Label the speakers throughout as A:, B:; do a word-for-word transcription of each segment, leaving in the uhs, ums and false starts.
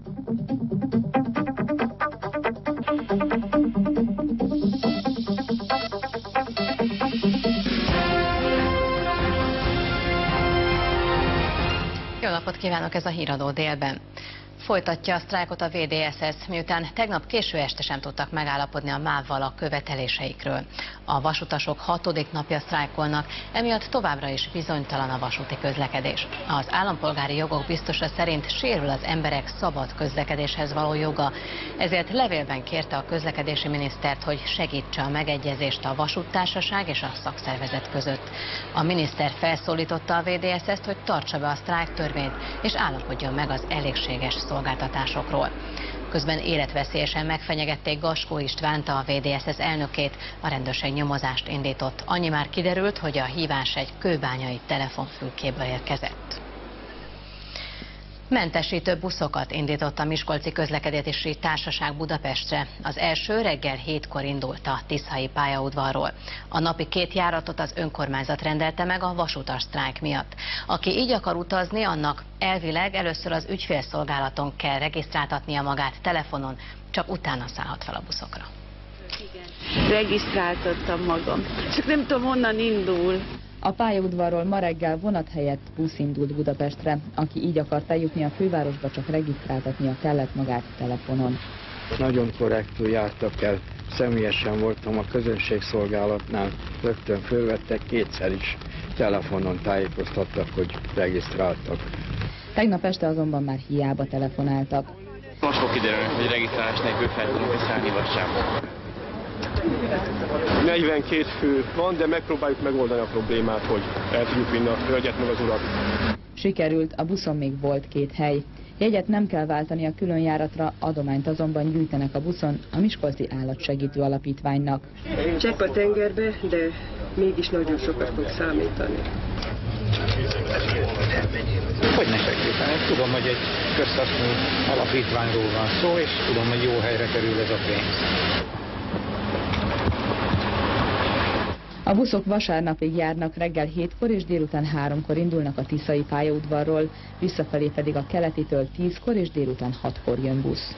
A: Jó napot kívánok, ez a Híradó délben. Folytatja a sztrájkot a vé dé es es, miután tegnap késő este sem tudtak megállapodni a MÁV-val a követeléseikről. A vasutasok hatodik napja sztrájkolnak, emiatt továbbra is bizonytalan a vasúti közlekedés. Az állampolgári jogok biztosa szerint sérül az emberek szabad közlekedéshez való joga, ezért levélben kérte a közlekedési minisztert, hogy segítse a megegyezést a vasúttársaság és a szakszervezet között. A miniszter felszólította a vé dé es est, hogy tartsa be a sztrájktörvényt és állapodjon meg az elégséges szolgáltatásokról. Közben életveszélyesen megfenyegették Gaskó Istvánt, a vé dé es es elnökét, a rendőrség nyomozást indított. Annyi már kiderült, hogy a hívás egy kőbányai telefonfülkéből érkezett. Mentesítő buszokat indított a Miskolci Közlekedési Társaság Budapestre. Az első reggel hétkor indult a tiszai pályaudvarról. A napi két járatot az önkormányzat rendelte meg a vasutas sztrájk miatt. Aki így akar utazni, annak elvileg először az ügyfélszolgálaton kell regisztráltatnia magát telefonon, csak utána szállhat fel a buszokra.
B: Igen, regisztráltattam magam, csak nem tudom, honnan indul.
C: A pályaudvarról ma reggel vonat helyett busz indult Budapestre. Aki így akart eljutni a fővárosba, csak regisztráltatnia kellett magát telefonon.
D: Nagyon korrektül jártak el. Személyesen voltam a közönségszolgálatnál, rögtön fölvettek, kétszer is telefonon tájékoztattak, hogy regisztráltak.
C: Tegnap este azonban már hiába telefonáltak.
E: Most fog kiderülni, hogy regisztrálás nélkül fel tudunk szállni vagy sem.
F: negyvenkét fő van, de megpróbáljuk megoldani a problémát, hogy el tudjuk vinni a hölgyet meg az urat.
C: Sikerült, a buszon még volt két hely. Jegyet nem kell váltani a különjáratra, adományt azonban gyűjtenek a buszon a Miskolci Állatsegítő Alapítványnak.
G: Csepp a tengerbe, de mégis nagyon sokat fog számítani.
H: Hogy ne segítenek? Tudom, hogy egy közhasznú alapítványról van szó, és tudom, hogy jó helyre kerül ez a pénz.
C: A buszok vasárnapig járnak, reggel hétkor és délután háromkor indulnak a tiszai pályaudvarról, visszafelé pedig a keletitől tízkor és délután hatkor jön busz.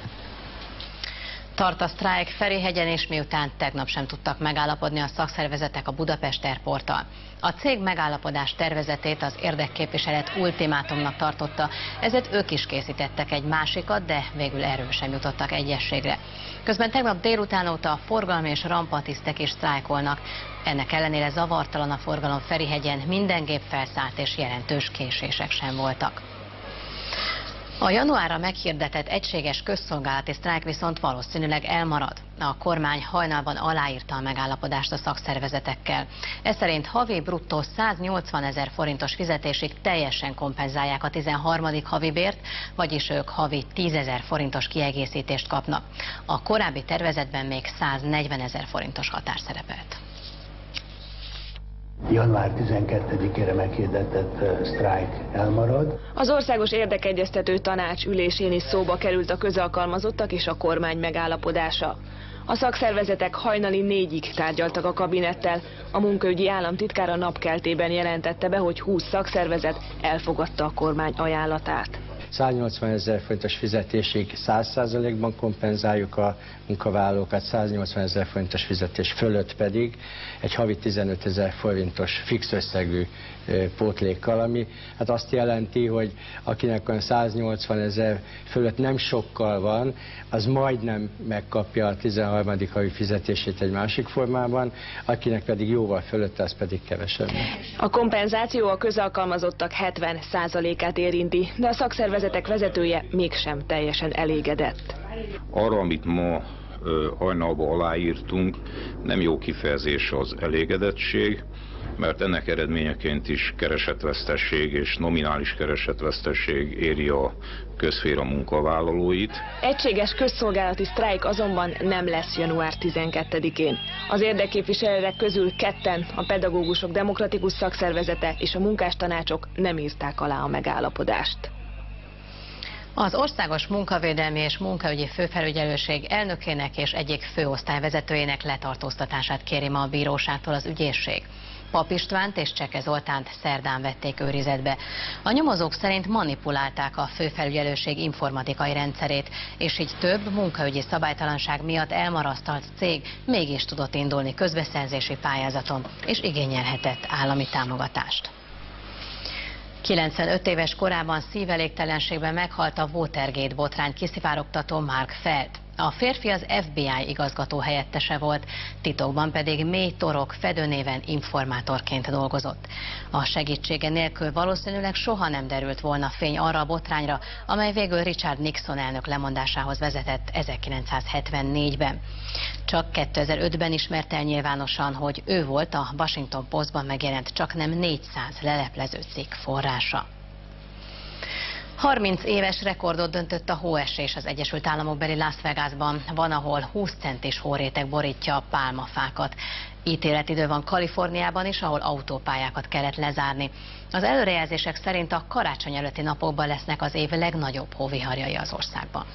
A: Tart a sztrájk Ferihegyen, és miután tegnap sem tudtak megállapodni a szakszervezetek a Budapest Airporttal. A cég megállapodás tervezetét az érdekképviselet ultimátumnak tartotta, ezért ők is készítettek egy másikat, de végül erről sem jutottak egyességre. Közben tegnap délután óta a forgalmi és rampatisztek is sztrájkolnak. Ennek ellenére zavartalan a forgalom Ferihegyen, minden gép felszállt és jelentős késések sem voltak. A januárra meghirdetett egységes közszolgálati sztrájk viszont valószínűleg elmarad. A kormány hajnalban aláírta a megállapodást a szakszervezetekkel. Ez szerint havi bruttó száznyolcvanezer forintos fizetésig teljesen kompenzálják a tizenharmadik havi bért, vagyis ők havi tízezer forintos kiegészítést kapnak. A korábbi tervezetben még száznegyvenezer forintos határ szerepelt.
I: január tizenkettedikére meghirdetett sztrájk elmarad.
J: Az Országos Érdekegyeztető Tanács ülésén is szóba került a közalkalmazottak és a kormány megállapodása. A szakszervezetek hajnali négyig tárgyaltak a kabinettel. A munkaügyi államtitkár a napkeltében jelentette be, hogy húsz szakszervezet elfogadta a kormány ajánlatát.
D: száznyolcvanezer forintos fizetésig száz százalékban kompenzáljuk a munkavállalókat, száznyolcvanezer forintos fizetés fölött pedig egy havi tizenötezer forintos fix összegű pótlékkal, ami hát azt jelenti, hogy akinek olyan száznyolcvanezer fölött nem sokkal van, az majdnem megkapja a tizenharmadik havi fizetését egy másik formában, akinek pedig jóval fölött, az pedig kevesebb.
J: A kompenzáció a közalkalmazottak hetven százalékát érinti, de a szakszervezetek vezetője mégsem teljesen elégedett.
K: Arra, amit ma hajnalban aláírtunk, nem jó kifejezés az elégedettség, mert ennek eredményeként is keresetvesztesség és nominális keresetvesztesség éri a közszféra munkavállalóit.
J: Egységes közszolgálati sztrájk azonban nem lesz január tizenkettedikén. Az érdekképviseletek közül ketten, a Pedagógusok Demokratikus Szakszervezete és a munkástanácsok nem írták alá a megállapodást.
A: Az Országos Munkavédelmi és Munkaügyi Főfelügyelőség elnökének és egyik főosztályvezetőjének letartóztatását kéri ma a bíróságtól az ügyészség. Pap Istvánt és Cseke Zoltánt szerdán vették őrizetbe. A nyomozók szerint manipulálták a főfelügyelőség informatikai rendszerét, és így több munkaügyi szabálytalanság miatt elmarasztalt cég mégis tudott indulni közbeszerzési pályázaton, és igényelhetett állami támogatást. kilencvenöt éves korában szívelégtelenségben meghalt a Watergate botrány kiszivárogtató Mark Felt. A férfi az ef bé i igazgató helyettese volt, titokban pedig Mély Torok fedőnéven informátorként dolgozott. A segítsége nélkül valószínűleg soha nem derült volna fény arra a botrányra, amely végül Richard Nixon elnök lemondásához vezetett ezerkilencszázhetvennégyben. Csak kétezer-ötben ismerte el nyilvánosan, hogy ő volt a Washington Postban megjelent csaknem négyszáz leleplező cikk forrása. harminc éves rekordot döntött a hóesés az Egyesült Államokbeli Las Vegasban. Van, ahol húsz centis hóréteg borítja a pálmafákat. Ítéletidő van Kaliforniában is, ahol autópályákat kellett lezárni. Az előrejelzések szerint a karácsony előtti napokban lesznek az év legnagyobb hóviharjai az országban.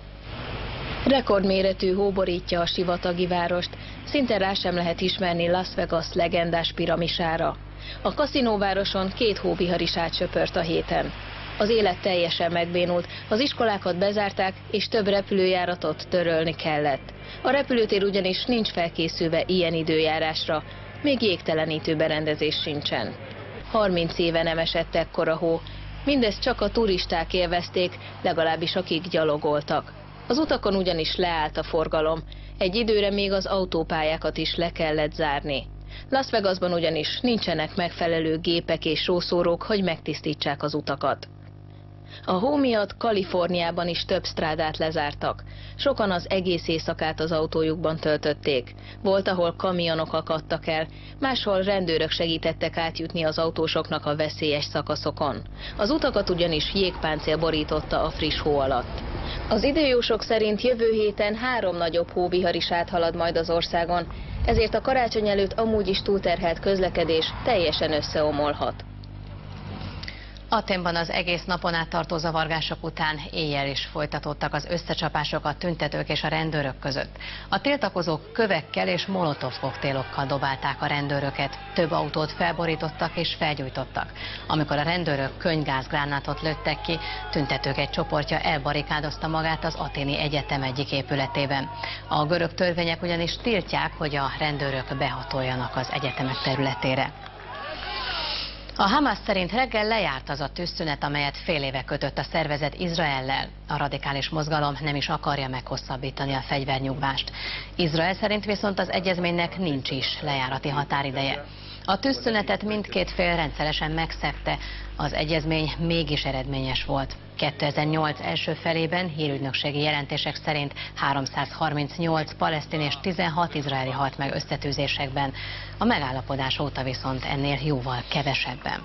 L: Rekordméretű hó borítja a sivatagi várost, szinte rá sem lehet ismerni Las Vegas legendás piramisára. A kaszinóvároson két hóvihar is átsöpört a héten. Az élet teljesen megbénult, az iskolákat bezárták, és több repülőjáratot törölni kellett. A repülőtér ugyanis nincs felkészülve ilyen időjárásra, még jégtelenítő berendezés sincsen. harminc éve nem esett ekkora hó, mindezt csak a turisták élvezték, legalábbis akik gyalogoltak. Az utakon ugyanis leállt a forgalom, egy időre még az autópályákat is le kellett zárni. Las Vegasban ugyanis nincsenek megfelelő gépek és sószórók, hogy megtisztítsák az utakat. A hó miatt Kaliforniában is több strádát lezártak. Sokan az egész éjszakát az autójukban töltötték. Volt, ahol kamionok akadtak el, máshol rendőrök segítettek átjutni az autósoknak a veszélyes szakaszokon. Az utakat ugyanis jégpáncél borította a friss hó alatt. Az időjósok szerint jövő héten három nagyobb hóvihar is áthalad majd az országon, ezért a karácsony előtt amúgy is túlterhelt közlekedés teljesen összeomolhat.
A: Aténban az egész napon át tartó zavargások után éjjel is folytatódtak az összecsapások a tüntetők és a rendőrök között. A tiltakozók kövekkel és molotov koktélokkal dobálták a rendőröket, több autót felborítottak és felgyújtottak. Amikor a rendőrök könygázgránátot lőttek ki, tüntetők egy csoportja elbarikádozta magát az Athéni Egyetem egyik épületében. A görög törvények ugyanis tiltják, hogy a rendőrök behatoljanak az egyetemek területére. A Hamas szerint reggel lejárt az a tűzszünet, amelyet fél éve kötött a szervezet Izraellel. A radikális mozgalom nem is akarja meghosszabbítani a fegyvernyugvást. Izrael szerint viszont az egyezménynek nincs is lejárati határideje. A tűzszünetet mindkét fél rendszeresen megszegte, az egyezmény mégis eredményes volt. kétezer-nyolc első felében hírügynökségi jelentések szerint háromszázharmincnyolc palesztin és tizenhat izraeli halt meg összetűzésekben. A megállapodás óta viszont ennél jóval kevesebben.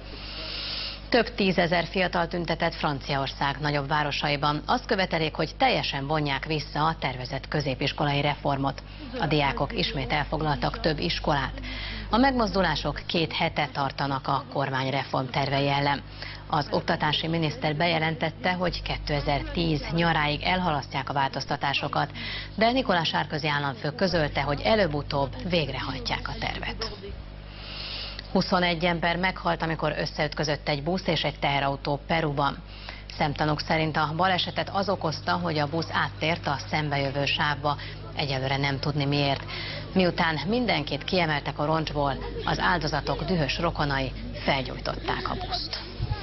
A: Több tízezer fiatal tüntetett Franciaország nagyobb városaiban. Azt követelik, hogy teljesen vonják vissza a tervezett középiskolai reformot. A diákok ismét elfoglaltak több iskolát. A megmozdulások két hete tartanak a kormány reformtervei ellen. Az oktatási miniszter bejelentette, hogy kétezer-tíz nyaráig elhalasztják a változtatásokat, de Nicolas Sarkozy államfő közölte, hogy előbb-utóbb végrehajtják a tervet. huszonegy ember meghalt, amikor összeütközött egy busz és egy teherautó Peruban. Szemtanúk szerint a balesetet az okozta, hogy a busz áttért a szembejövő sávba, egyelőre nem tudni miért. Miután mindenkit kiemeltek a roncsból, az áldozatok dühös rokonai felgyújtották a buszt.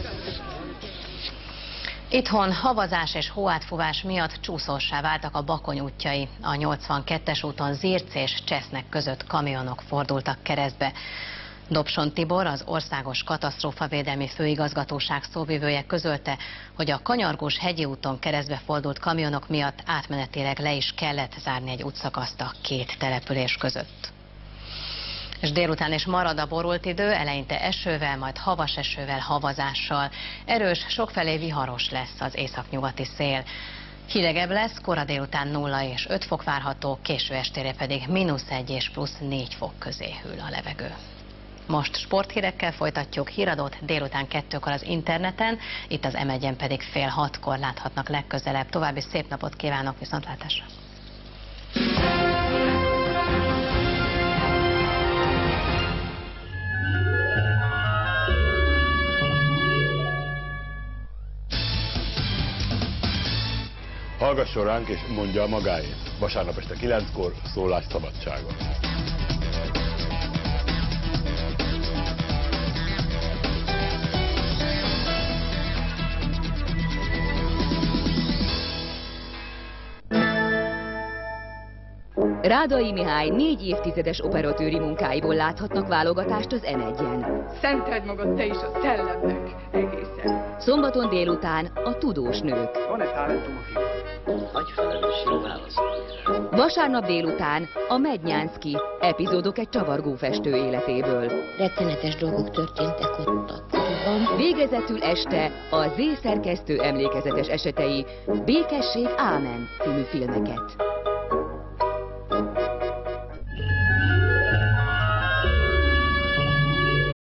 A: Itthon havazás és hóátfúvás miatt csúszóssá váltak a Bakony útjai. A nyolcvankettes úton Zirc és Csesznek között kamionok fordultak keresztbe. Dobson Tibor, az Országos Katasztrófavédelmi Főigazgatóság szóvivője közölte, hogy a Kanyargós hegyi úton keresztbe fordult kamionok miatt átmenetileg le is kellett zárni egy útszakaszt a két település között. És délután is marad a borult idő, eleinte esővel, majd havas esővel, havazással. Erős, sokfelé viharos lesz az északnyugati szél. Hidegebb lesz, kora délután nulla és öt fok várható, késő estére pedig mínusz egy és plusz négy fok közé hűl a levegő. Most sporthírekkel folytatjuk, híradót délután kettőkor az interneten, itt az em egyen pedig fél hatkor láthatnak legközelebb. További szép napot kívánok, viszontlátásra!
M: Hallgasson ránk és mondja magáét. Vasárnap este kilenckor szólás szabadsága.
N: Rádai Mihály négy évtizedes operatőri munkáiból láthatnak válogatást az em egyen.
O: Szenteld magad te is a szellemnek egészen.
N: Szombaton délután a Tudós nők.
I: Van egy talentum a fiú. Nagy felelősség válasz.
N: Vasárnap délután a Mednyánszky, epizódok egy csavargó festő életéből.
P: Rettenetes dolgok történtek ott a faluban.
N: Végezetül este a Z szerkesztő emlékezetes esetei, Békesség Ámen című filmeket.